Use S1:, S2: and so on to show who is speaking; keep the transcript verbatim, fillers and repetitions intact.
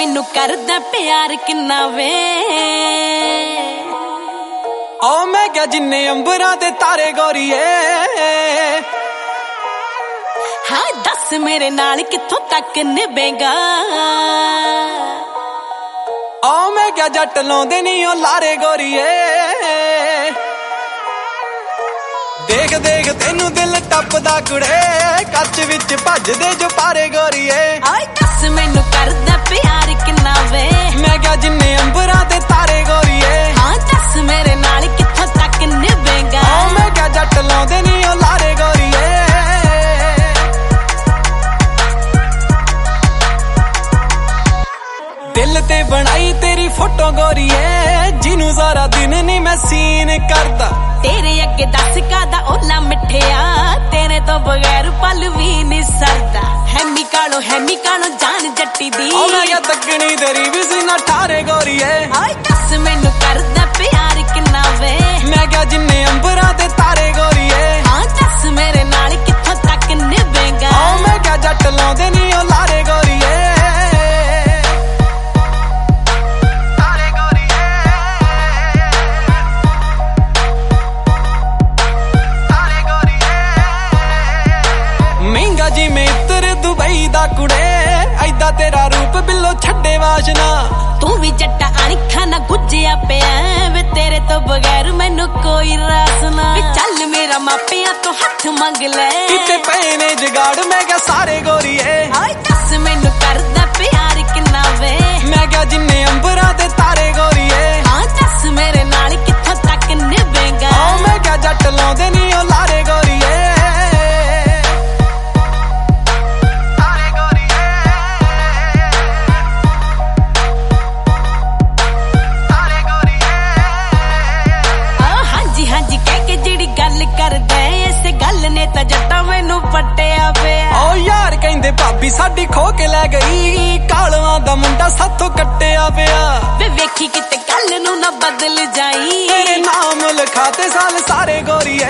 S1: मैनू करदा प्यार किन्ना वे
S2: ओ मैं क्या जिन्ने अंबरां दे तारे गोरीए
S1: हाँ दस मेरे नाल कित्थों तक निभेगा
S2: ओ मैं क्या जट लाउंदे नहीं ओ लारे गोरीए देख देख तेनू दिल टपदा कुड़े कच विच भजदे जो पारे गोरीए
S1: आए दस मैनू करदा प्यार किन्ना वे
S2: मैं क्या जिन्ने अंबरां दे तारे गोरीए
S1: हाँ दस मेरे नाल कित्थों तक निभेगा
S2: ओ मैं क्या जट लाउंदे नहीं ओ लारे गोरीए दिल ते बनाई तेरी फोटो गोरीए जिनू सारा दिन नहीं मैं सीन करदा
S1: तेरे अगे दस कादा ओला मिठिया तेरे तो बगैर पल भी नहीं सरदा हैमी कालो हैमी कालो जान जट्टी दी
S2: ओ मैं क्या तकनी तेरी भी सीना ठारे गोरीए
S1: आए दस मैनू करदा प्यार किन्ना वे
S2: मैं क्या जिन्ने अंबरां दे तारे गोरीए
S1: हाँ दस मेरे नाल कित्थों तक निभेगा
S2: ओ मैं क्या जट लाउंदे नहीं ओ लारे गोरीए महंगा जी में इतर दुबई दा कुड़े ऐदा तेरा रूप बिल्लो छड्डे वाशना
S1: तू भी जट्टा अणखा ना गुज्जिया पिया वे तेरे तो बगैर मैनू कोई रास ना चल मेरा मापिया तो हथ मंग ले
S2: किते पैने जगाड़ मैं क्या सारे गोरीए
S1: आए दस मैनू करदा प्यार किन्ना वे
S2: मैं क्या जिन्ने अंबरां दे तारे गोरीए
S1: हाँ दस मेरे नाल कित्थों तक निभेगा
S2: ओ मैं क्या जट लाउंदे नहीं ओ लारे गोरीए ओ यार कहंदे भाभी साडी खो के लै गई कालवां दा मुंडा साथों कट्टिया पिया
S1: वे वेखी किते कल नू ना बदल जाई
S2: तेरे नाम लिखाते साल सारे गोरी